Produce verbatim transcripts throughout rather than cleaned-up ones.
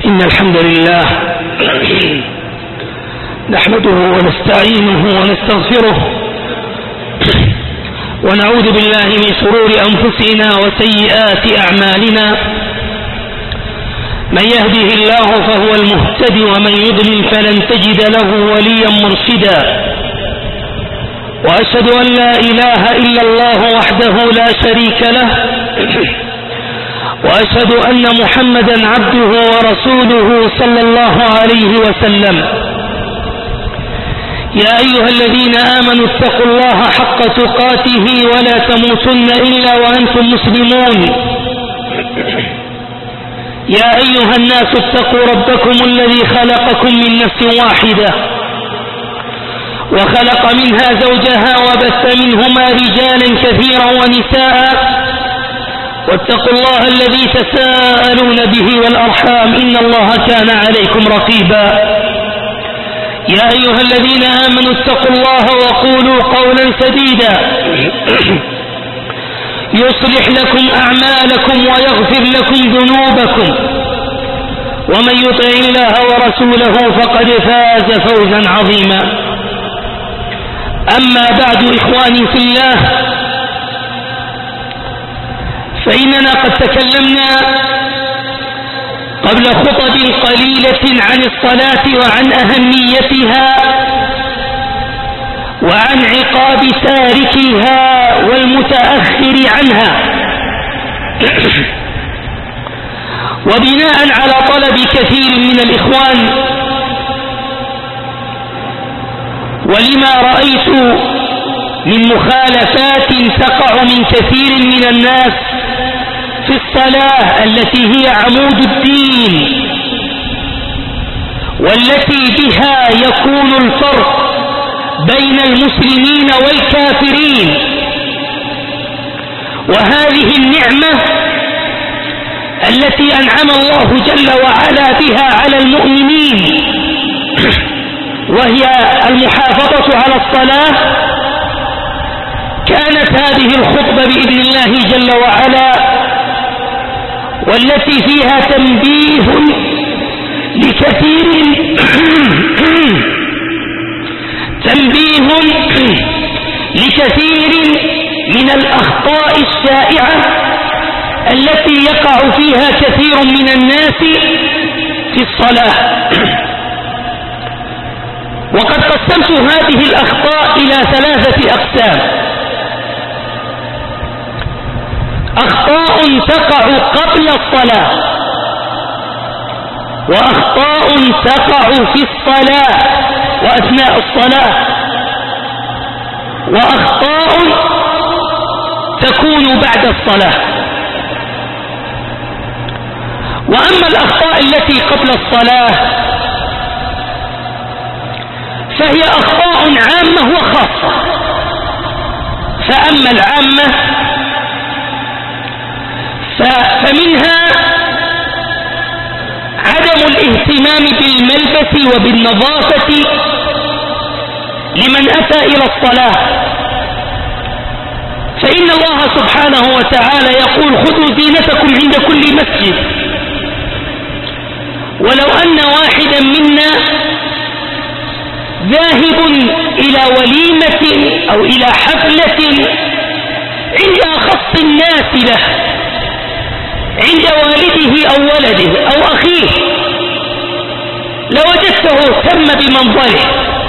إن الحمد لله نحمده ونستعينه ونستغفره ونعوذ بالله من شرور أنفسنا وسيئات أعمالنا. من يهده الله فهو المهتدي ومن يضلل فلن تجد له وليا مرشدا. وأشهد أن لا إله إلا الله وحده لا شريك له وأشهد أن محمدا عبده ورسوله صلى الله عليه وسلم. يا أيها الذين آمنوا اتقوا الله حق تقاته ولا تموتن إلا وأنتم مسلمون. يا أيها الناس اتقوا ربكم الذي خلقكم من نفس واحدة وخلق منها زوجها وبث منهما رجالا كثيرا ونساء واتقوا الله الذي تساءلون به والأرحام إن الله كان عليكم رقيبا. يا أيها الذين آمنوا اتقوا الله وقولوا قولا سديدا يصلح لكم أعمالكم ويغفر لكم ذنوبكم ومن يطع الله ورسوله فقد فاز فوزا عظيما. أما بعد إخواني في الله، فإننا قد تكلمنا قبل خطب قليلة عن الصلاة وعن أهميتها وعن عقاب تاركها والمتأخر عنها، وبناء على طلب كثير من الإخوان ولما رأيت من مخالفات تقع من كثير من الناس في الصلاة التي هي عمود الدين والتي بها يكون الفرق بين المسلمين والكافرين. وهذه النعمة التي أنعم الله جل وعلا بها على المؤمنين وهي المحافظة على الصلاة، كانت هذه الخطبة بإذن الله جل وعلا والتي فيها تنبيه لكثير تنبيه لكثير من الأخطاء الشائعة التي يقع فيها كثير من الناس في الصلاة. وقد قسمت هذه الأخطاء إلى ثلاثة أقسام: أخطاء تقع قبل الصلاة، وأخطاء تقع في الصلاة وأثناء الصلاة، وأخطاء تكون بعد الصلاة. وأما الأخطاء التي قبل الصلاة فهي أخطاء عامة وخاصة. فأما العامة فمنها عدم الاهتمام بالملبس وبالنظافة لمن أتى إلى الصلاة، فإن الله سبحانه وتعالى يقول: خذوا زينتكم عند كل مسجد. ولو أن واحدا منا ذاهب إلى وليمة أو إلى حفلة عند أخص الناس له، عند والده أو ولده أو أخيه، لوجدته اهتم بمنظره.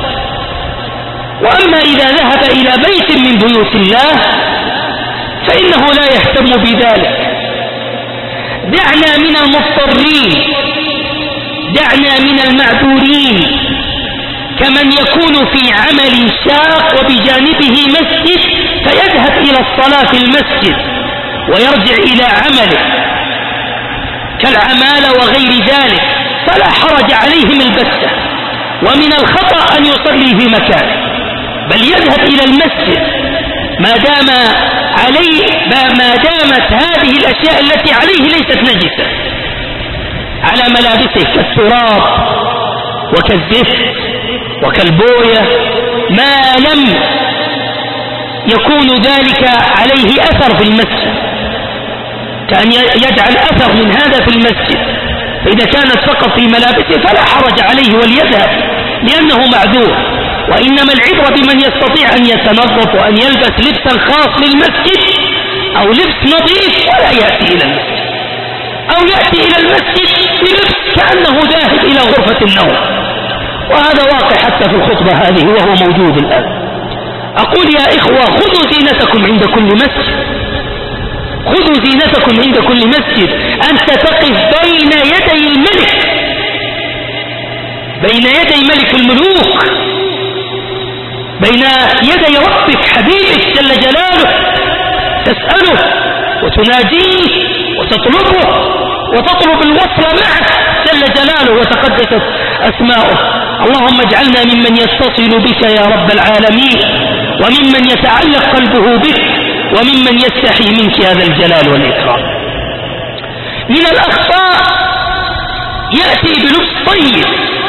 وأما إذا ذهب إلى بيت من بيوت الله فإنه لا يهتم بذلك. دعنا من المضطرين، دعنا من المعذورين، كمن يكون في عمل شاق وبجانبه مسجد فيذهب إلى الصلاة في المسجد ويرجع إلى عمله كالعمالة وغير ذلك، فلا حرج عليهم البتة. ومن الخطأ أن يصلي في مكانه، بل يذهب إلى المسجد ما دام عليه ما دامت هذه الأشياء التي عليه ليست نجسة على ملابسه كالتراب وكالزفت وكالبوية، ما لم يكون ذلك عليه أثر في المسجد، كأن يجعل أثر من هذا في المسجد فإذا كانت فقط في ملابسه فلا حرج عليه وليذهب لأنه معذور. وإنما العبرة بمن يستطيع أن يتنظف وأن يلبس لبسا خاص للمسجد أو لبس نظيف ولا يأتي إلى المسجد، أو يأتي إلى المسجد بلبس كأنه ذاهب إلى غرفة النوم، وهذا واقع حتى في الخطبة هذه وهو موجود الآن. أقول يا إخوة خذوا زينتكم عند كل مسجد، خذوا زينتكم عند كل مسجد. أنت تقف بين يدي الملك، بين يدي ملك الملوك، بين يدي ربك حبيبك جل جلاله، تسأله وتناجيه وتطلبه وتطلب الوصل معه جل جلاله وتقدست أسماؤه. اللهم اجعلنا ممن يتصل بك يا رب العالمين، وممن يتعلق قلبه بك، وممن يستحي منك هذا الجلال والإكرام. من الأخطاء يأتي بلبس طيب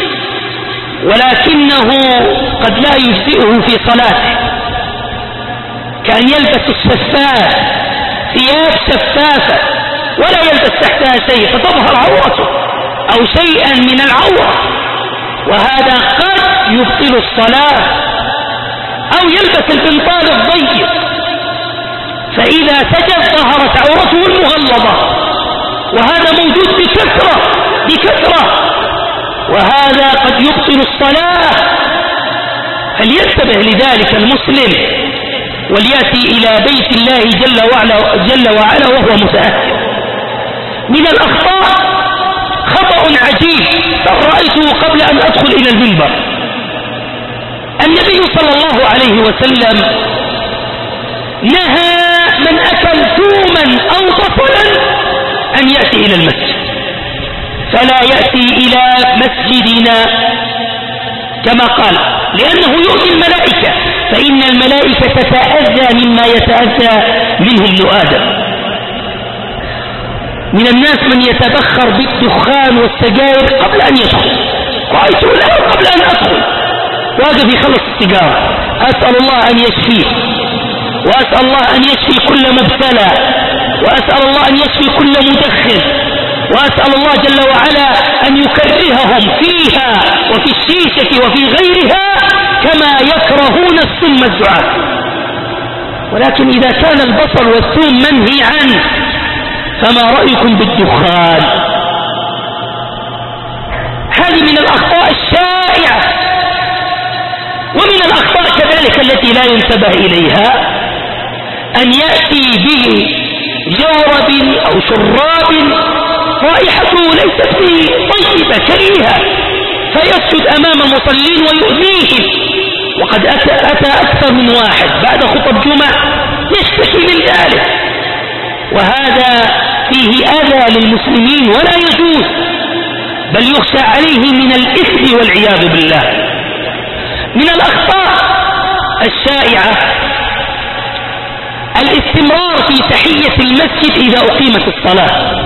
ولكنه قد لا يجزئه في صلاته، كأن يلبس الشفاف، ثياب شفافة ولا يلبس تحتها شيء فتظهر عورته أو شيئا من العورة، وهذا قد يبطل الصلاة. أو يلبس البنطال الضيق فإذا سجد ظهرت عورته المغلظة، وهذا موجود بكثرة بكثرة، وهذا قد يبطل الصلاة. فلينتبه لذلك المسلم وليأتي إلى بيت الله جل وعلا, جل وعلا وهو متأهل. من الأخطاء خطأ عجيب رأيته قبل أن أدخل إلى المنبر. النبي صلى الله عليه وسلم نهى من أكل ثوما أو طفلا أن يأتي إلى المسجد، فلا يأتي إلى مسجدنا كما قال، لأنه يؤذي الملائكة، فإن الملائكة تتأذى مما يتأذى منه ابن آدم. من الناس من يتبخر بالدخان والسجائر قبل أن يدخل، رأيته الآن قبل أن أدخل واقف يخلص السيجارة. أسأل الله أن يشفيه، وأسأل الله أن يشفي كل مبتلى، وأسأل الله أن يشفي كل مدخن، وأسأل الله جل وعلا أن يكرههم فيها وفي الشيشة وفي غيرها كما يكرهون السم الزعاف. ولكن إذا كان البصل والثوم منهي عنه فما رأيكم بالدخان؟ هذه من الأخطاء الشائعة. ومن الأخطاء كذلك التي لا ينتبه إليها أن يأتي به جورب أو شراب رائحته ليست فيه طيبة كريهة فيسجد أمام مصلين ويؤذيهم. وقد أتى, أتى أكثر من واحد بعد خطب جمعة يشتكي من ذلك، وهذا فيه أذى للمسلمين ولا يجوز، بل يخشى عليه من الإثم والعياذ بالله. من الأخطاء الشائعة الاستمرار في تحية المسجد إذا أقيمت الصلاة.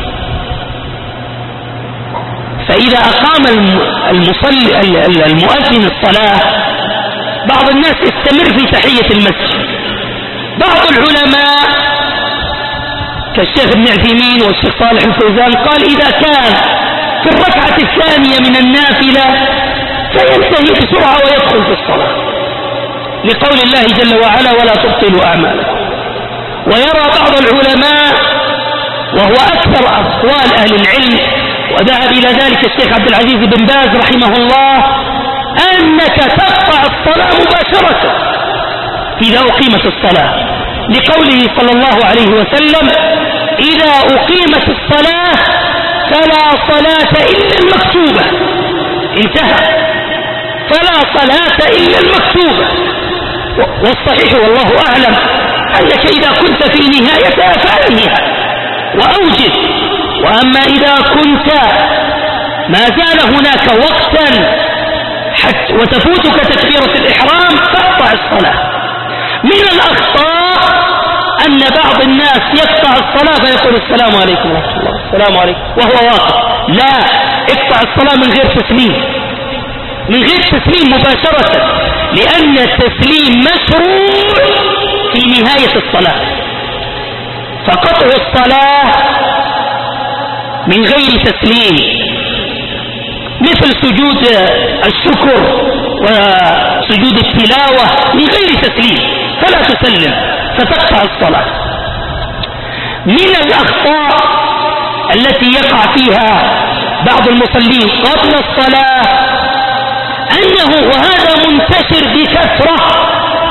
فإذا أقام المصلي المؤذن الصلاة بعض الناس يستمر في تحية المسجد. بعض العلماء كالشيخ ابن عثيمين والشيخ صالح الفوزان قال إذا كان في الركعة الثانية من النافلة فينتهي بسرعة ويدخل في الصلاة، لقول الله جل وعلا ولا تبطلوا أعمالكم. ويرى بعض العلماء وهو أكثر أقوال أهل العلم وذهب إلى ذلك الشيخ عبد العزيز بن باز رحمه الله أنك تقطع الصلاة مباشرة إذا أقيمت الصلاة، لقوله صلى الله عليه وسلم إذا أقيمت الصلاة فلا صلاة إلا المكتوبة، انتهى، فلا صلاة إلا المكتوبة. والصحيح والله أعلم أنك إذا كنت في نهايتها فأنهها وأوجد، وأما إذا كنت ما زال هناك وقتا حتى وتفوتك تكبيرة الإحرام فاقطع الصلاة. من الأخطاء أن بعض الناس يقطع الصلاة فيقول السلام عليكم ورحمة الله السلام عليكم وهو واقف. لا، اقطع الصلاة من غير تسليم، من غير تسليم مباشرة، لأن التسليم مشروع في نهاية الصلاة. فقطع الصلاة من غير تسليم، مثل سجود الشكر وسجود التلاوة من غير تسليم، فلا تسلم فتقطع الصلاة. من الأخطاء التي يقع فيها بعض المصلين قبل الصلاة أنه، وهذا منتشر بكثرة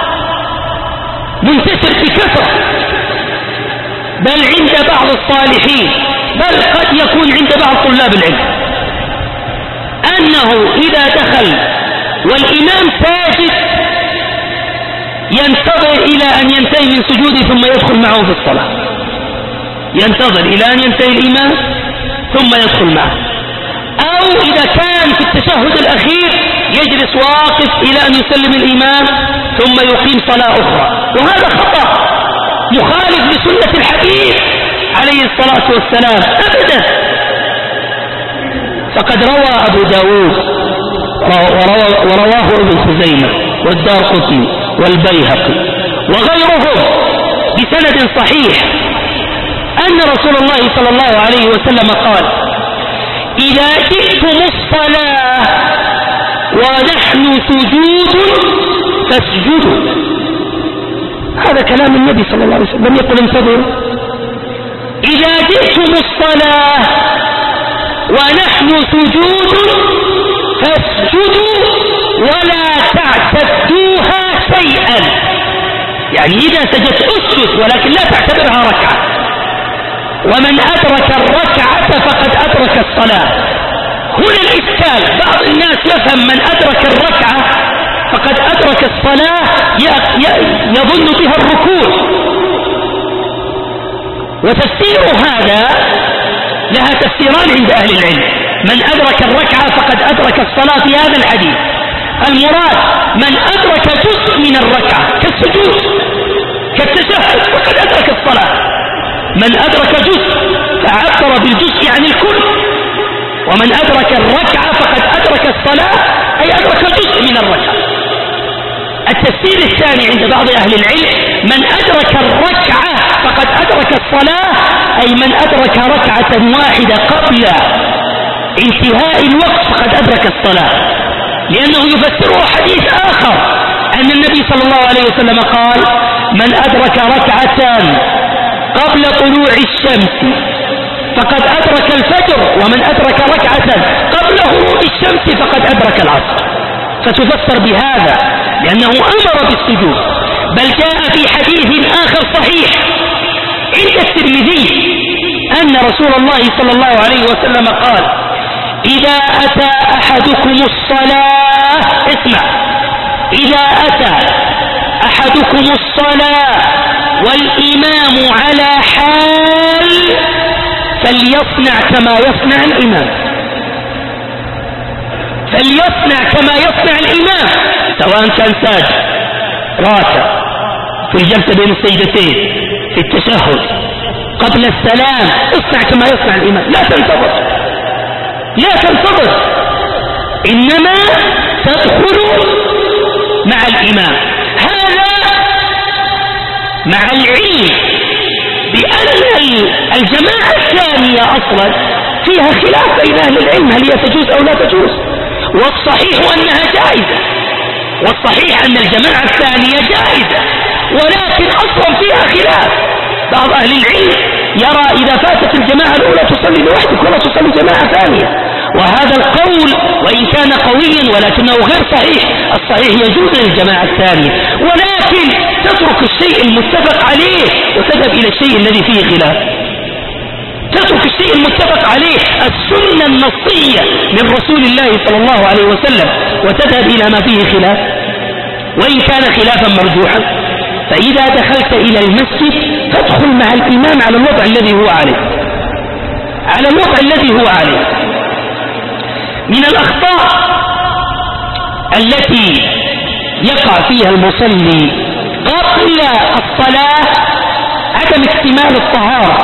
منتشر بكثرة بل عند بعض الصالحين، بل قد يكون عند بعض طلاب العلم، أنه إذا دخل والإمام ساجد ينتظر إلى أن ينتهي من سجوده ثم يدخل معه في الصلاة، ينتظر إلى أن ينتهي الإمام ثم يدخل معه، أو إذا كان في التشهد الأخير يجلس واقف إلى أن يسلم الإمام ثم يقيم صلاة أخرى، وهذا خطأ مخالف لسنة الحبيب عليه الصلاة والسلام أبدا. فقد روى أبو داود ورواه ابن خزيمة والدارقطني والبيهقي وغيرهم بسند صحيح أن رسول الله صلى الله عليه وسلم قال: إذا جئتم الصلاة ونحن سجود فاسجدوا. هذا كلام النبي صلى الله عليه وسلم، لم يقل انتظروا. إذا جئتم الصلاة ونحن سجود فاسجدوا ولا تعتدوها شيئا، يعني إذا سجدت اسجد ولكن لا تعتبرها ركعة. ومن أدرك الركعة فقد أدرك الصلاة. هنا الإشكال، بعض الناس يفهم من أدرك الركعة فقد أدرك الصلاة يظن بها الركوع، وتفسير هذا لها تفسيران عند أهل العلم. من أدرك الركعة فقد أدرك الصلاة في هذا الحديث، المراد من أدرك جزء من الركعة كالسجود كالتشهد فقد أدرك الصلاة. من أدرك جزء فعبر بالجزء عن الكل، ومن أدرك الركعة فقد أدرك الصلاة أي أدرك جزء من الركعة. التفسير الثاني عند بعض أهل العلم: من أدرك الركعة فقد أدرك الصلاة، أي من أدرك ركعة واحدة قبل انتهاء الوقت فقد أدرك الصلاة، لأنه يفسره حديث آخر أن النبي صلى الله عليه وسلم قال: من أدرك ركعتان قبل طلوع الشمس فقد أدرك الفجر، ومن أدرك ركعة قبل غروب الشمس فقد أدرك العصر. فتفسر بهذا لأنه أمر بالسجود. بل جاء في حديث آخر صحيح عند الترمذي أن رسول الله صلى الله عليه وسلم قال: إذا أتى أحدكم الصلاة، اسمع، إذا أتى أحدكم الصلاة والإمام على حال فليصنع كما يصنع الإمام، فليصنع كما يصنع الإمام، سواء كان ساجد راكع في الجلسة بين السجدتين في التشهد قبل السلام، اصنع كما يصنع الإمام، لا تنتظر لا تنتظر إنما تدخل مع الإمام. هذا مع العلم بأن الجماعة الثانية أصلا فيها خلاف بين أهل العلم هل هي تجوز أو لا تجوز، والصحيح أنها جائزة، والصحيح أن الجماعة الثانية جائزة، ولكن أصلا فيها خلاف. بعض أهل العلم يرى إذا فاتت الجماعة الأولى تصلي لوحدك ولا تصلي جماعة ثانية، وهذا القول وإن كان قويا ولكنه غير صحيح. الصحيح يجوز للجماعة الثانية، ولكن تترك الشيء المتفق عليه وتذهب إلى الشيء الذي فيه خلاف. تترك الشيء المتفق عليه السنة النصية من رسول الله صلى الله عليه وسلم وتذهب إلى ما فيه خلاف وإن كان خلافا مرجوحا. فإذا دخلت إلى المسجد فادخل مع الإمام على الوضع الذي هو عليه، على الوضع الذي هو عليه. من الأخطاء التي يقع فيها المصلي قبل الصلاة عدم اكتمال الطهارة،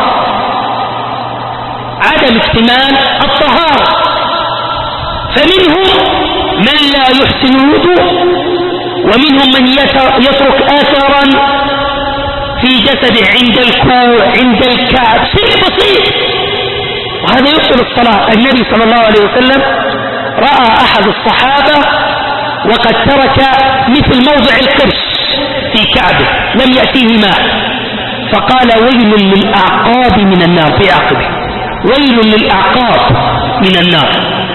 عدم اكتمال الطهارة. فمنهم من لا يحسن الوضوء، ومنهم من يترك آثارا في جسده عند الكوع عند الكعب، شيء بسيط وهذا يبطل الصلاة. النبي صلى الله عليه وسلم رأى أحد الصحابة وقد ترك مثل موضع القرش في كعبه لم يأتيه ماء، فقال ويل للأعقاب من النار في عقبه، ويل للأعقاب من النار،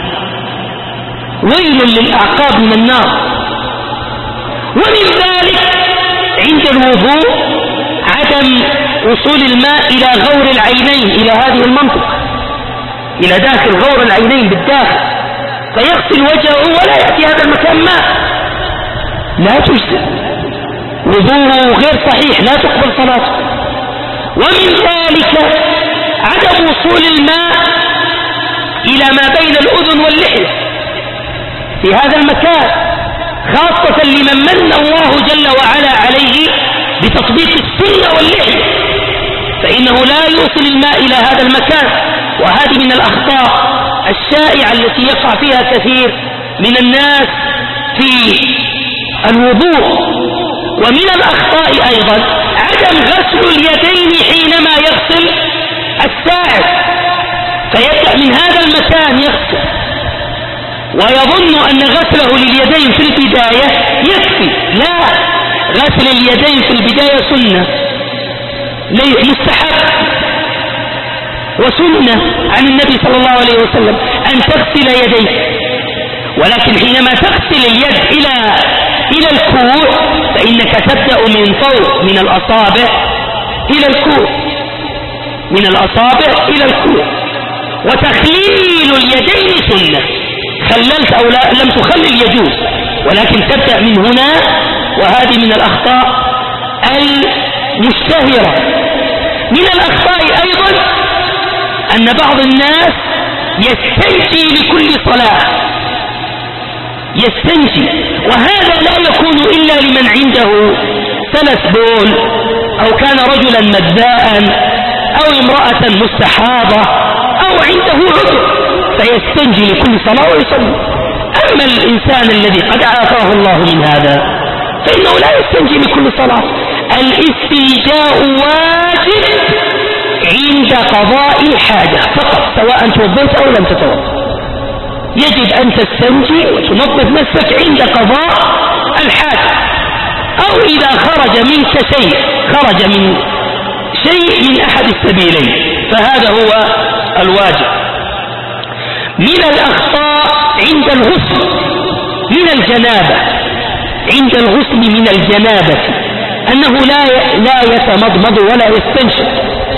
ويل للأعقاب من النار. ومن ذلك عند الوضوء عدم وصول الماء إلى غور العينين، إلى هذه المنطقة، إلى داخل غور العينين بالداخل، فيغسل وجهه ولا يأتي هذا المكان ماء، لا تجزئ، وضوءه غير صحيح، لا تقبل صلاته. ومن ذلك عدم وصول الماء إلى ما بين الأذن واللحية في هذا المكان، خاصة لمن من الله جل وعلا عليه بتطبيق السنة واللحية، فإنه لا يوصل الماء إلى هذا المكان. وهذه من الأخطاء الشائعة التي يقع فيها كثير من الناس في الوضوء. ومن الأخطاء أيضا عدم غسل اليدين حينما يغسل السائل، فيبدأ من هذا المكان يغسل ويظن أن غسله لليدين في البداية يكفي. لا، غسل اليدين في البداية سنة مستحب وسنة عن النبي صلى الله عليه وسلم أن تغسل يديك، ولكن حينما تغسل اليد إلى إلى الكوع فإنك تبدأ من فوق من الأصابع إلى الكوع، من الأصابع إلى الكوع. وتخليل اليدين سنة، خللت أو لا لم تخلل يجوز، ولكن تبدأ من هنا. وهذه من الأخطاء المشتهرة. من الأخطاء أيضا أن بعض الناس يستنجي لكل صلاة، يستنجي، وهذا لا يكون إلا لمن عنده سلس بول أو كان رجلا مذاء أو امرأة مستحاضة أو عنده عذر فيستنجي لكل صلاة ويصلي. أما الإنسان الذي قد عافاه الله من هذا فإنه لا يستنجي لكل صلاة. الاستنجاء واجب عند قضاء الحاجة فقط، سواء توضيت أو لم تتوضا، يجب أن تستنجي وتنظف نفسك عند قضاء الحاجة، أو إذا خرج منك شيء خرج من شيء من أحد السبيلين فهذا هو الواجب. من الأخطاء عند الغسل من الجنابة، عند الغسل من الجنابة أنه لا لا يتمضمض ولا يستنشق،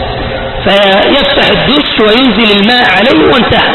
فيفتح الدش وينزل الماء عليه وانتهى،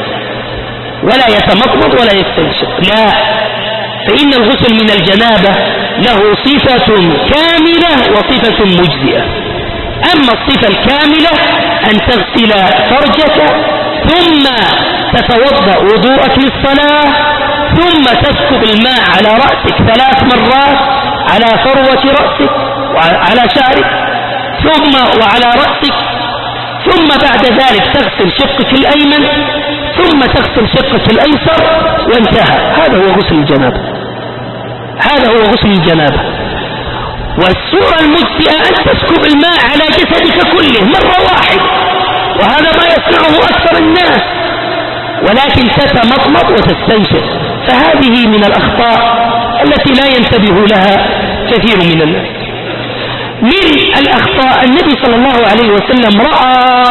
ولا يتمضمض ولا يستنشق، لا، فإن الغسل من الجنابة له صفة كاملة وصفة مجزئة. أما الصفة الكاملة أن تغسل فرجك ثم تتوضأ وضوءك للصلاة، ثم تسكب الماء على رأسك ثلاث مرات، على فروة رأسك وعلى شعرك ثم وعلى رأسك، ثم بعد ذلك تغسل شقك الأيمن ثم تغسل شقك الأيسر وانتهى. هذا هو غسل الجنابة، هذا هو غسل الجنابة. والصورة المجزئة أن تسكب الماء على جسدك كله مرة واحدة، وهذا ما يصنعه أكثر الناس، ولكن تتمضمض وتستنشق، فهذه من الأخطاء التي لا ينتبه لها كثير من الناس. من الأخطاء النبي صلى الله عليه وسلم رأى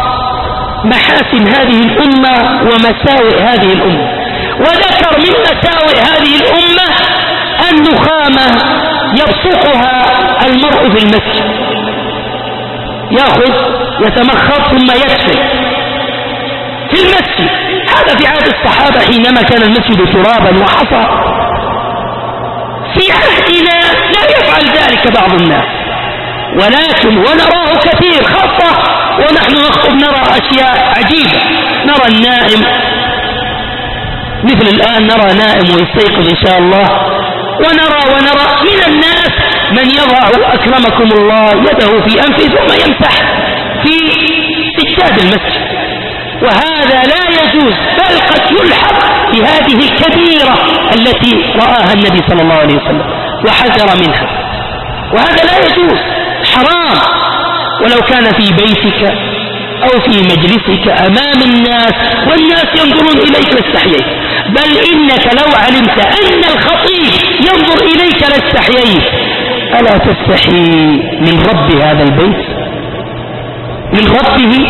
محاسن هذه الأمة ومساوئ هذه الأمة، وذكر من مساوئ هذه الأمة النخامة يبصقها المرء في المسجد، يأخذ يتمخض ثم يدفن في المسجد. هذا في عهد الصحابة حينما كان المسجد ترابا وحصى. في عهدنا لا يفعل ذلك بعض الناس، ولكن ونراه كثير، خاصة ونحن نخطب نرى أشياء عجيبة. نرى النائم مثل الآن، نرى نائم ويستيقظ إن شاء الله، ونرى ونرى من الناس من يضع أكرمكم الله يده في أنفه ثم يمسح في سجاد المسجد، وهذا لا يجوز، بل قد يلحق بهذه الكبيرة التي رآها النبي صلى الله عليه وسلم وحذر منها، وهذا لا يجوز، حرام. ولو كان في بيتك أو في مجلسك أمام الناس والناس ينظرون إليك لاستحييت، بل إنك لو علمت أن الخطيب ينظر إليك لاستحييت. ألا تستحي من رب هذا البيت، من ربه،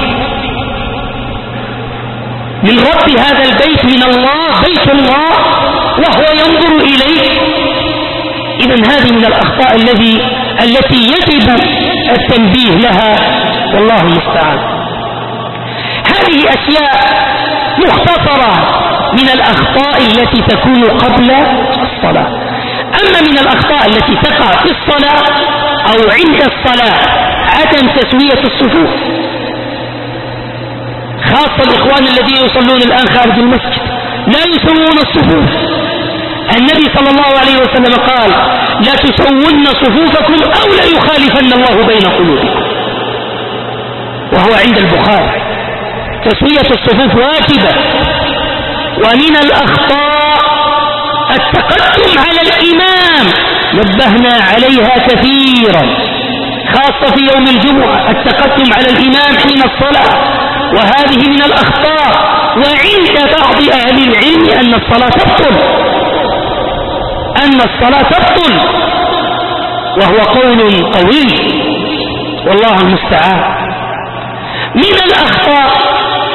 من رب هذا البيت، من الله، بيت الله، وهو ينظر إليك؟ إذن هذه من الأخطاء الذي التي يجب التنبيه لها، والله المستعان. هذه أشياء مختصرة من الأخطاء التي تكون قبل الصلاة. أما من الأخطاء التي تقع في الصلاة أو عند الصلاة عدم تسوية الصفوف، خاصة الإخوان الذين يصلون الآن خارج المسجد لا يسوون الصفوف. النبي صلى الله عليه وسلم قال: لا تسوون صفوفكم أو لا يخالفن الله بين قلوبكم، وهو عند البخاري. تسوية الصفوف واجبة. ومن الأخطاء التقدم على الإمام، نبهنا عليها كثيرا، خاصة في يوم الجمعة، التقدم على الإمام حين الصلاة، وهذه من الأخطاء. وعند بعض أهل العلم أن الصلاة تبطل، أن الصلاة تبطل، وهو قول قوي، والله المستعان. من الأخطاء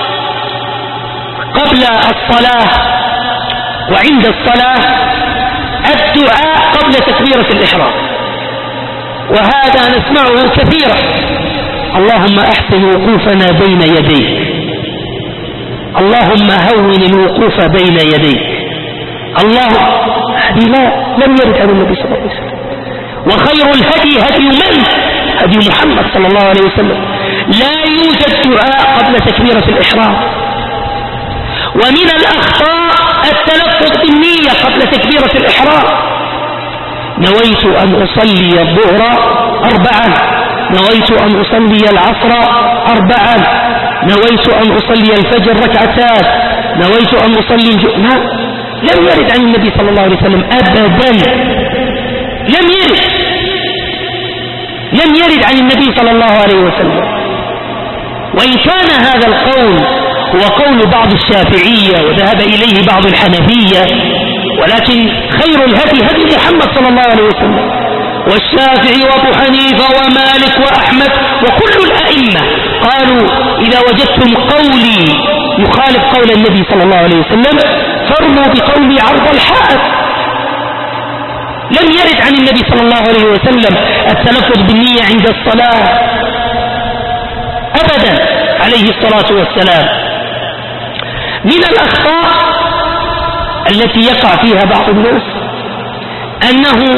قبل الصلاة وعند الصلاة الدعاء قبل تكبيرة الإحرام، وهذا نسمعه كثيرا: اللهم أحسن وقوفنا بين يديك، اللهم هون الوقوف بين يديك، الله. هذه لا لم يرد عن النبي صلى الله عليه وسلم. وخير الهدي هدي من؟ هدي محمد صلى الله عليه وسلم. لا يوجد دعاء قبل تكبيرة الإحرام. ومن الأخطاء التلفظ بالنية قبل تكبيرة الإحرام: نويت أن أصلي الظهر أربعا، نويت أن أصلي العصر أربعا، نويت أن أصلي الفجر ركعتان، نويت أن أصلي الجمعة. لم يرد عن النبي صلى الله عليه وسلم أبدا، لم يرد لم يرد عن النبي صلى الله عليه وسلم. وإن كان هذا القول هو قول بعض الشافعية وذهب إليه بعض الحنفية، ولكن خير الهدي هدي محمد صلى الله عليه وسلم. والشافعي وابو حنيفة ومالك وأحمد وكل الأئمة قالوا: إذا وجدتم قولي يخالف قول النبي صلى الله عليه وسلم فارموا بقولي عرض الحائط. لم يرد عن النبي صلى الله عليه وسلم التلفظ بالنية عند الصلاة أبدا عليه الصلاة والسلام. من الأخطاء التي يقع فيها بعض الناس أنه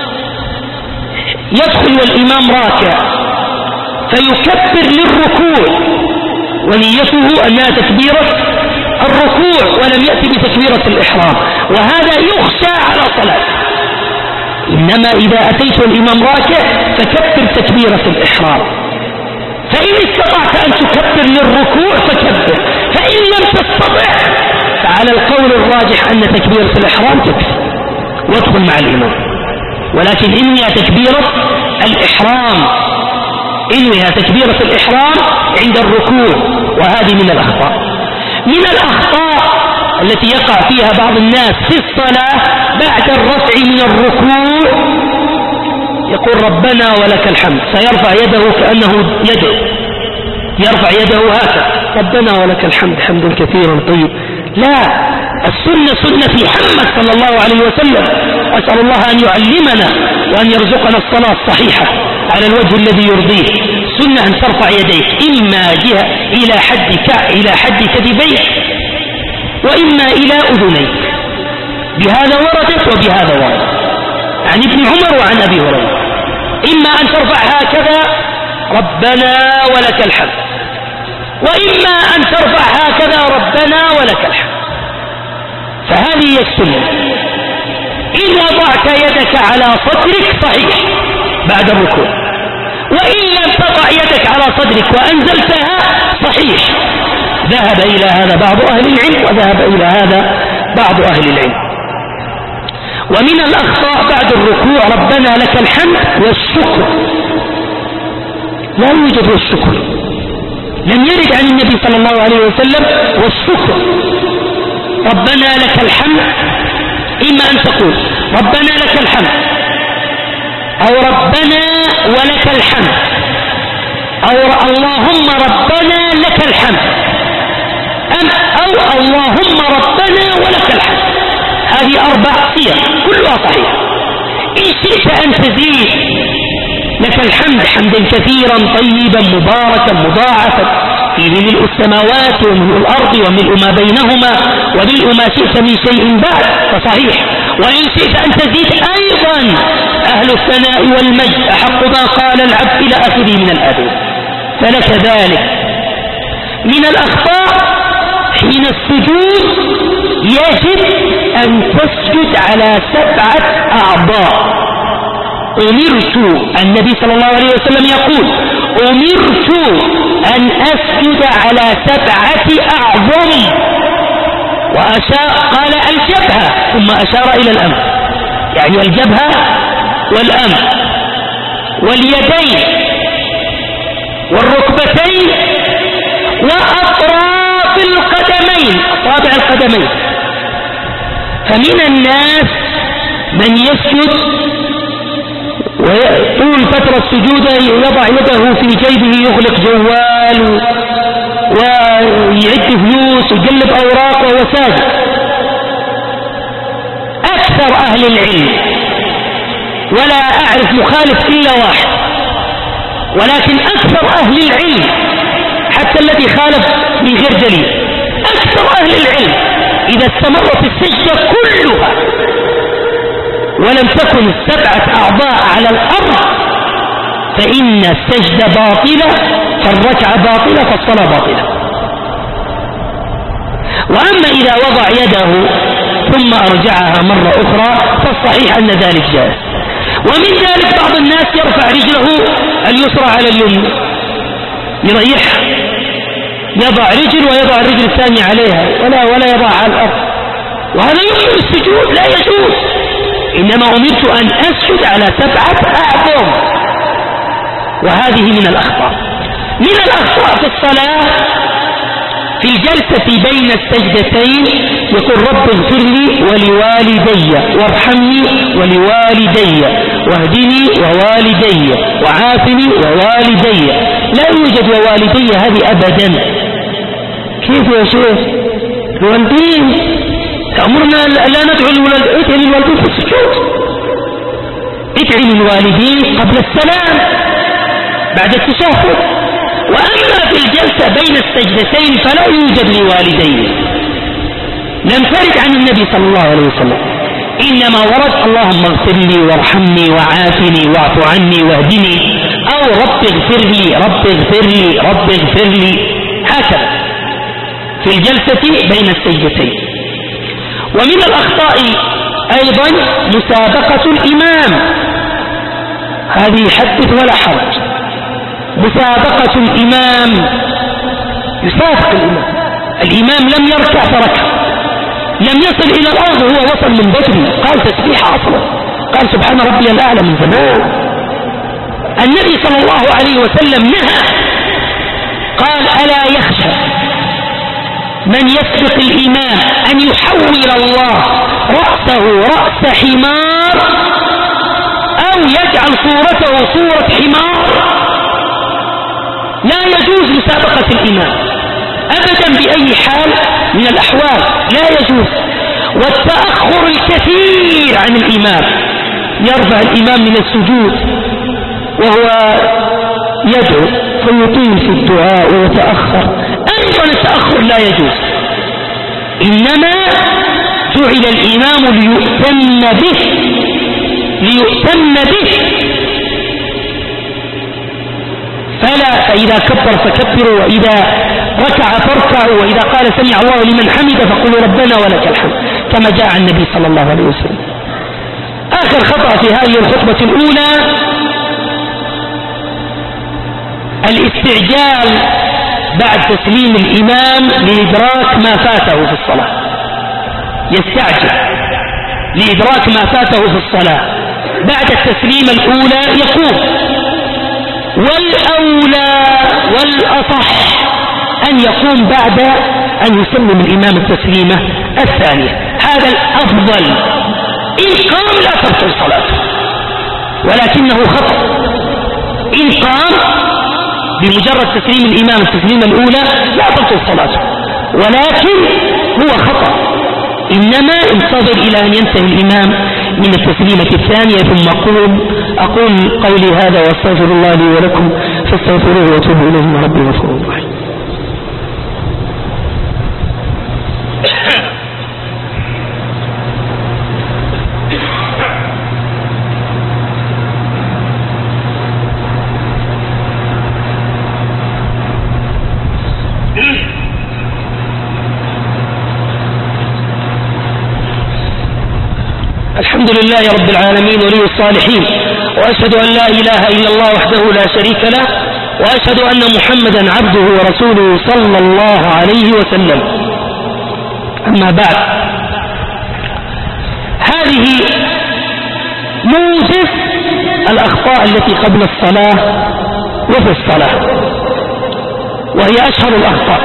يدخل والإمام راكع فيكبر للركوع ونيته أنها تكبيرة الركوع ولم يأتي بتكبيرة الإحرام، وهذا يخشى على صلاته. إنما إذا أتيت الإمام راكع فكبر تكبيرة الإحرام، فإن استطعت أن تكبر للركوع فكبر، فإن لم تستطع فعلى القول الراجح أن تكبيرة الإحرام تكفي وادخل مع الإمام. ولكن إنها تكبيرة الإحرام، إنها تكبيرة الإحرام عند الركوع، وهذه من الأخطاء. من الأخطاء التي يقع فيها بعض الناس في الصلاة بعد الرفع من الركوع يقول: ربنا ولك الحمد، فيرفع يده كأنه يدعو، يرفع يده هكذا: ربنا ولك الحمد حمدا كثيرا طيب. لا، السنة سنة محمد صلى الله عليه وسلم. أسأل الله أن يعلمنا وأن يرزقنا الصلاة الصحيحة على الوجه الذي يرضيه. سنة أن ترفع يديك إما جهة إلى حد كع إلى حد كتفيك، وإما إلى أذنيك. بهذا وردت وبهذا وردت عن ابن عمر وعن أبي هريرة. إما أن ترفع هكذا: ربنا ولك الحمد، وإما أن ترفع هكذا: ربنا ولك الحمد. فهذه هي السنة. إن وضعت يدك على صدرك صحيح بعد الركوع، وإن لم تضع يدك على صدرك وأنزلتها صحيح. ذهب إلى هذا بعض أهل العلم وذهب إلى هذا بعض أهل العلم. ومن الأخطاء بعد الركوع: ربنا لك الحمد والشكر. لا يوجد الشكر، لم يرد عن النبي صلى الله عليه وسلم. والشكر ربنا لك الحمد، إما أن تقول ربنا لك الحمد أو ربنا ولك الحمد أو اللهم ربنا لك الحمد أم أو اللهم ربنا ولك الحمد. هذه أربع صيغ كلها صحيحة. إن شئت أن تزيد لك الحمد حمدا كثيرا طيبا مباركا مضاعفا فيه ملء السماوات وملء الأرض وملء ما بينهما وملء ما شئت من شيء بعد فصحيح. وإن شئت أن تزيد أيضا أهل الثناء والمجد أحق ما قال العبد إلى آخره من الآداب فلك ذلك. من الأخطاء حين السجود يجب أن تسجد على سبعة أعضاء. أمرت، النبي صلى الله عليه وسلم يقول أمرت أن أسجد على سبعة أعظم، وأشار قال الجبهة ثم أشار إلى الأنف، يعني الجبهة والأنف واليدين والركبتين وأطراف القدمين، أصابع القدمين. فمن الناس من يسجد وطول فترة السجود يضع يده في جيبه يغلق جوال ويعد فلوس ويقلب أوراق وهو ساجد. أكثر أهل العلم، ولا أعرف مخالف إلا واحد، ولكن أكثر أهل العلم حتى الذي خالف من غير دليل، أكثر أهل العلم إذا استمرت السجدة كلها ولم تكن السبعة أعضاء على الأرض فإن السجدة باطلة، فالركعة باطلة، فالصلاة باطلة. وأما إذا وضع يده ثم أرجعها مرة أخرى فالصحيح أن ذلك جائز. ومن ذلك بعض الناس يرفع رجله اليسرى على اليمنى يريحها، يضع رجل ويضع الرجل الثانية عليها ولا ولا يضع على الأرض، وهذا يمكن السجود لا يجوز. إنما أمرت أن أسجد على سبعة أعظم، وهذه من الأخطاء. من الأخطاء في الصلاة في الجلسة بين السجدتين يقول رب اغفر لي ولوالدي وارحمني ولوالدي واهدني ووالدي وعافني ووالدي. لا يوجد ووالدي هذه أبدا. كيف يا شيخ؟ الوالدين تأمرنا لا ندعو الولد، ادعي للوالدين في السجود، ادعي للوالدين قبل السلام بعد التشهد. وأما في الجلسة بين السجدتين فلا يوجد لوالدين، لم ترد عن النبي صلى الله عليه وسلم، إنما ورد اللهم اغفر لي وارحمني وعافني واعف عني واهدني، أو رب اغفر لي رب اغفر لي رب اغفر لي، هكذا في الجلسة بين السجدتين. ومن الأخطاء أيضا مسابقة الإمام، هذه حدث ولا حرج. مسابقة الإمام، يسابق الإمام، الإمام لم يركع فركع، لم يصل إلى الأرض وهو وصل من بدري، قال تسبيحة أصلا، قال سبحان ربي الأعلى من زمان. النبي صلى الله عليه وسلم نهى، قال ألا يخشى من يسبق الإمام أن يحول الله رأسه رأس حمار أو يجعل صورته صورة حمار. لا يجوز مسابقة الإمام أبدا بأي حال من الأحوال، لا يجوز. والتأخر الكثير عن الإمام، يرفع الإمام من السجود وهو يدعو فيطيل في الدعاء ويتأخر، أيضا التأخر لا يجوز. إنما جعل الإمام ليؤتم به، ليؤتم به. فلا، فإذا كبر فكبروا، وإذا ركع فاركعوا، وإذا قال سمع الله لمن حمد فقولوا ربنا ولك الحمد، كما جاء عن النبي صلى الله عليه وسلم. آخر خطأ في هذه الخطبة الأولى الاستعجال بعد تسليم الإمام لإدراك ما فاته في الصلاة، يستعجل لإدراك ما فاته في الصلاة بعد التسليم الأولى يقول والأولى والأصح أن يقوم بعد أن يسلم الإمام التسليمة الثانية، هذا الأفضل. إن قام لا تبطل صلاته، ولكنه خطأ. إن قام بمجرد تسليم الإمام التسليمة الأولى لا تبطل صلاته، ولكن هو خطأ. إنما انتظر إلى أن ينتهي الإمام من التسليمة الثانية ثم قوم. أقول قولي هذا واستغفر الله لي ولكم فاستغفروه وتوبوا إليه إن ربي غفور رحيم. الحمد لله رب العالمين ولي الصالحين، وأشهد أن لا إله إلا الله وحده لا شريك له، وأشهد أن محمدا عبده ورسوله صلى الله عليه وسلم. أما بعد، هذه موجز الأخطاء التي قبل الصلاة وفي الصلاة، وهي أشهر الأخطاء.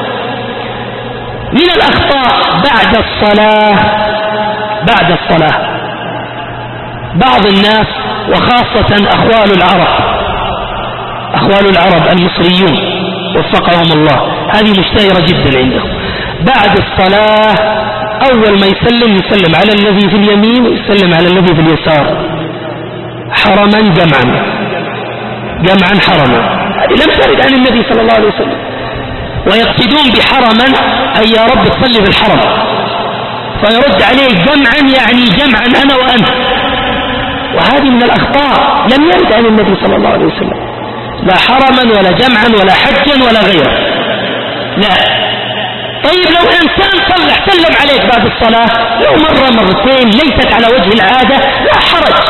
من الأخطاء بعد الصلاة بعد الصلاة بعض الناس وخاصة أخوال العرب أخوال العرب المصريون وفقهم الله، هذه مشتهرة جدا عندهم. بعد الصلاة أول ما يسلم يسلم على الذي في اليمين ويسلم على الذي في اليسار، حرما جمعا جمعا حرما. هذه لم ترد عن النبي صلى الله عليه وسلم. ويقصدون بحرما أي يا رب تصلي في الحرم، فيرد عليه جمعا يعني جمعا أنا وأنت. وهذه من الأخطاء لم يرد عن النبي صلى الله عليه وسلم، لا حرما ولا جمعا ولا حجا ولا غيره، لا. طيب لو إنسان صلح سلم عليك بعد الصلاة لو مرة مرتين ليست على وجه العادة لا حرج.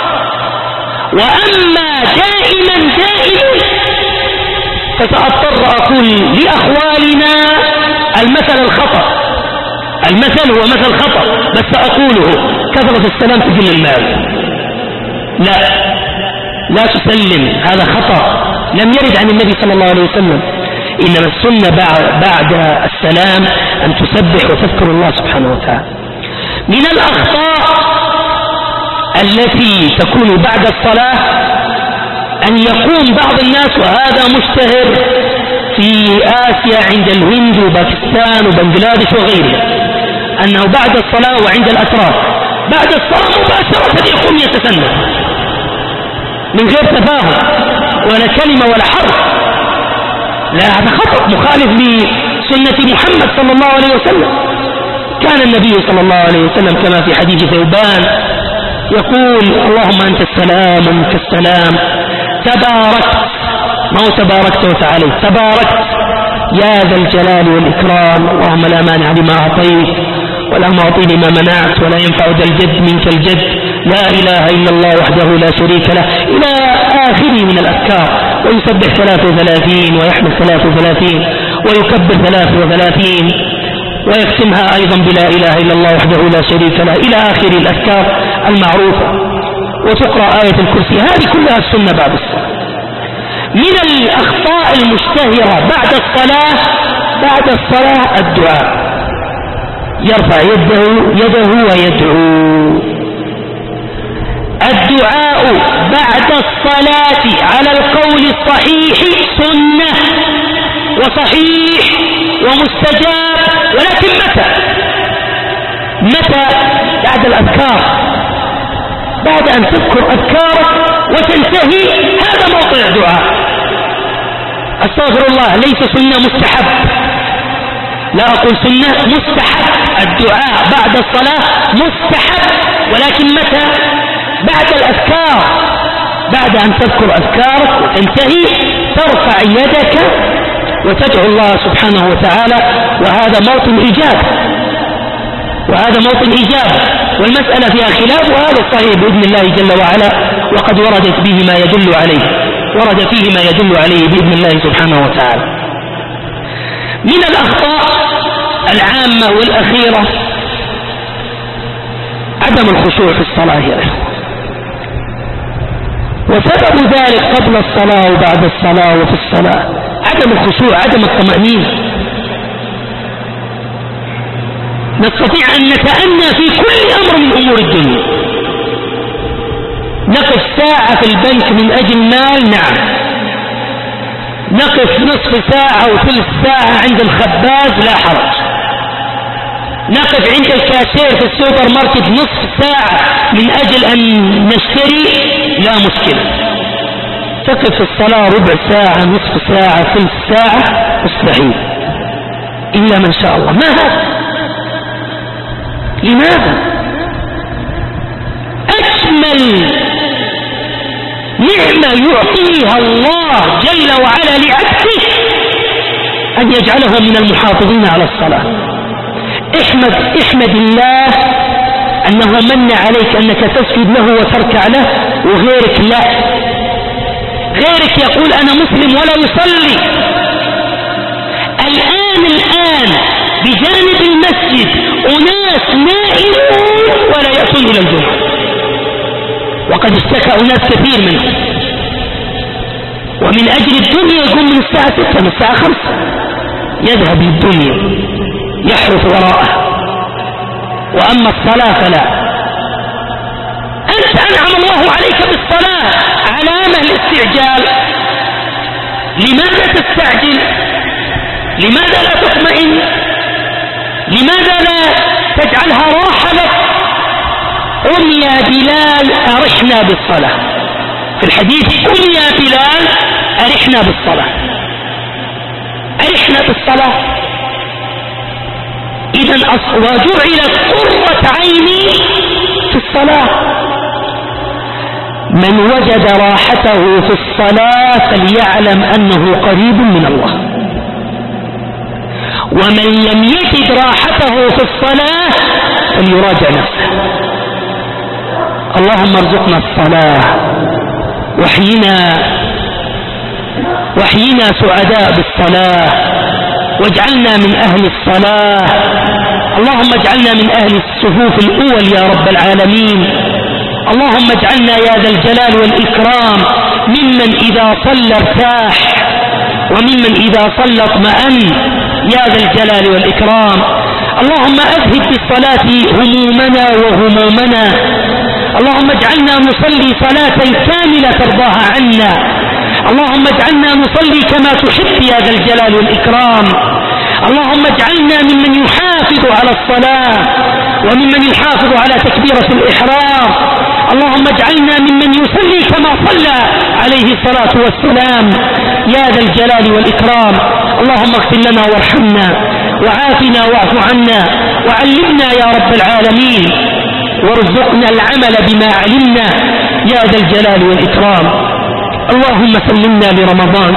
وأما دائما دائما فسأضطر أقول لأخوالنا المثل الخطأ، المثل هو مثل خطأ بس أقوله: كثرة السلام تجل المال. لا لا تسلم، هذا خطأ لم يرد عن النبي صلى الله عليه وسلم. إنما السنة بعد السلام أن تسبح وتذكر الله سبحانه وتعالى. من الأخطاء التي تكون بعد الصلاة أن يقوم بعض الناس، وهذا مشتهر في آسيا عند الهند وباكستان وبنغلاديش وغيرها، أنه بعد الصلاة وعند الأتراك بعد الصلاة مباشرة يقوم يتسنى من غير تفاهم ولا كلمة ولا حرف. لا، هذا خطأ مخالف لسنة محمد صلى الله عليه وسلم. كان النبي صلى الله عليه وسلم كما في حديث ثوبان يقول: اللهم أنت السلام ومنك السلام، تباركت، ما هو تباركت وتعاليت، تباركت يا ذا الجلال والإكرام، اللهم لا مانع لما أعطيت ولا معطي لما منعت ولا ينفع ذا الجد منك الجد، لا إله إلا الله وحده لا شريك له، إلى آخره من الأذكار. ويسبح ثلاث وثلاثين ويحمد ثلاث وثلاثين ويكبر ثلاث وثلاثين ويختمها أيضا بلا إله إلا الله وحده لا شريك له، إلى آخر الأذكار المعروفة. وتقرأ آية الكرسي، هذه كلها السنة بعد الصلاة. من الأخطاء المشتهرة بعد الصلاة بعد الصلاة الدعاء، يرفع يده يده ويدعو. الدعاء بعد الصلاة على القول الصحيح سنة وصحيح ومستجاب، ولكن متى؟ متى؟ بعد الأذكار، بعد أن تذكر أذكارك وتنتهي، هذا موضع دعاء. أستغفر الله ليس سنة، مستحب، لا أقول سنة، مستحب. الدعاء بعد الصلاة مستحب، ولكن متى؟ بعد الأذكار، بعد أن تذكر أذكارك وتنتهي ترفع يدك وتدعو الله سبحانه وتعالى، وهذا موطن إجابة، وهذا موطن إجابة. والمسألة فيها خلاف، وهذا الصحيح بإذن الله جل وعلا، وقد وردت به ما يدل عليه، ورد فيه ما يدل عليه بإذن الله سبحانه وتعالى. من الأخطاء العامة والأخيرة عدم الخشوع في الصلاة يا إخوة، وسبب ذلك قبل الصلاة وبعد الصلاة وفي الصلاة عدم الخشوع، عدم الطمأنينة. نستطيع أن نتأنى في كل أمر من أمور الدنيا. نقف ساعة في البنك من أجل مال، نعم. نقف نصف ساعة وثلث ساعة عند الخباز، لا حرج. نقف عند الكاشير في السوبر ماركت نصف ساعة من أجل أن نشتري، لا مشكلة. تقف في الصلاة ربع ساعة، نصف ساعة، ثلث ساعة، مستحيل إلا من شاء الله. ما هذا؟ لماذا؟ أجمل نعمة يعطيها الله جل وعلا لعبده أن يجعله من المحافظين على الصلاة. احمد, احمد الله أنه من عليك أنك تسجد له وتركع له، وغيرك لا. غيرك يقول أنا مسلم ولا يصلي. الآن الآن بجانب المسجد أناس نائمون ولا يأتون إلى الجمعة، وقد اشتكى أناس كثير منهم، ومن أجل الدنيا يقوم من الساعة ستة من الساعة خمسة، يذهب للدنيا يحرف وراءه. وأما الصلاة فلا. أنت أنعم الله عليك بالصلاة، علامة الاستعجال. لماذا تستعجل؟ لماذا لا تطمئن؟ لماذا لا تجعلها راحة لك؟ قم يا بلال أرحنا بالصلاة. في الحديث قم يا بلال أرحنا بالصلاة، أرحنا بالصلاة. إذن وجعلت قرة عيني في الصلاة. من وجد راحته في الصلاة فليعلم أنه قريب من الله، ومن لم يجد راحته في الصلاة فليراجع نفسه. اللهم ارزقنا الصلاة، وحينا وحينا سعداء بالصلاة، واجعلنا من أهل الصلاة. اللهم اجعلنا من أهل الصفوف الأول يا رب العالمين. اللهم اجعلنا يا ذا الجلال والإكرام ممن إذا صلى ارتاح، وممن إذا صلى اطمأن يا ذا الجلال والإكرام. اللهم أذهب بالصلاة همومنا وهمومنا. اللهم اجعلنا نصلي صلاة كاملة ترضاها عنا. اللهم اجعلنا نصلي كما تحب يا ذا الجلال والإكرام. اللهم اجعلنا ممن يحافظ على الصلاة، وممن يحافظ على تكبيرة الإحرام. اللهم اجعلنا ممن يصلي كما صلى عليه الصلاة والسلام يا ذا الجلال والإكرام. اللهم اغفر لنا وارحمنا، وعافنا واعف عنا، وعلمنا يا رب العالمين، وارزقنا العمل بما علمنا يا ذا الجلال والإكرام. اللهم سلمنا لرمضان،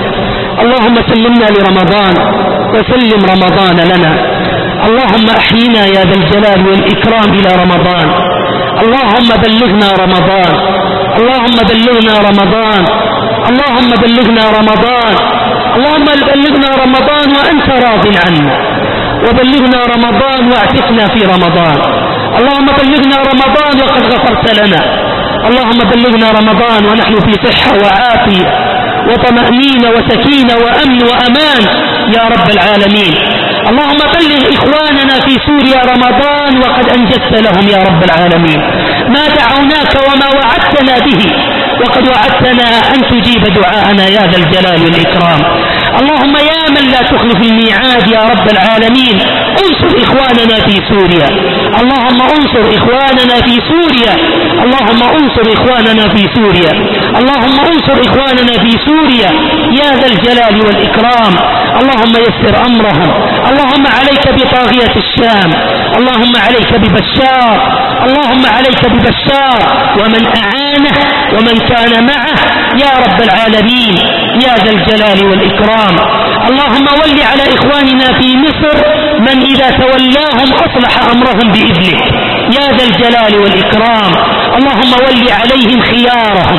اللهم سلمنا لرمضان، وسلم رمضان لنا. اللهم أحينا يا ذا الجلال والإكرام إلى رمضان. اللهم بلغنا رمضان، اللهم بلغنا رمضان، اللهم بلغنا رمضان، اللهم بلغنا رمضان وأنت راض عنا، وبلغنا رمضان واعتقنا في رمضان. اللهم بلغنا رمضان وقد غفرت لنا. اللهم بلغنا رمضان ونحن في صحة وعافية وطمأنينة وسكينة وأمن وأمان يا رب العالمين. اللهم بلغ إخواننا في سوريا رمضان وقد أنجزت لهم يا رب العالمين ما دعوناك وما وعدتنا به، وقد وعدتنا أن تجيب دعاءنا يا ذا الجلال والإكرام. اللهم يا من لا تخلف الميعاد يا رب العالمين، انصر إخواننا في سوريا. اللهم انصر إخواننا في سوريا، اللهم انصر إخواننا في سوريا، اللهم انصر إخواننا في سوريا يا ذا الجلال والإكرام. اللهم يسر أمرهم. اللهم عليك بطاغية الشام، اللهم عليك ببشار، اللهم عليك ببشار ومن أعانه ومن كان معه يا رب العالمين يا ذا الجلال والإكرام. اللهم ول على إخواننا في مصر من إذا تولاهم أصلح أمرهم بإذنك يا ذا الجلال والإكرام. اللهم ول عليهم خيارهم،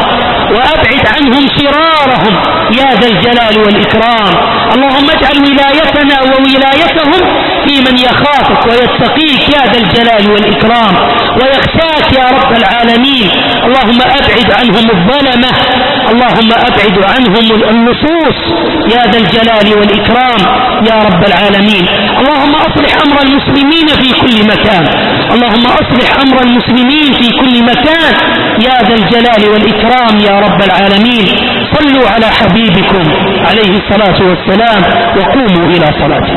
وأبعد عنهم شرارهم يا ذا الجلال والإكرام. اللهم اجعل ولايتنا وولايتهم في من يخافك ويتقيك يا ذا الجلال والإكرام ويخشاك يا رب العالمين. اللهم أبعد عنهم الظلمة، اللهم أبعد عنهم اللصوص يا ذا الجلال والإكرام يا رب العالمين. اللهم أصلح أمر المسلمين في كل مكان، اللهم أصلح أمر المسلمين في كل مكان يا ذا الجلال والإكرام يا رب العالمين. صلوا على حبيبكم عليه الصلاة والسلام وقوموا إلى صلاتكم.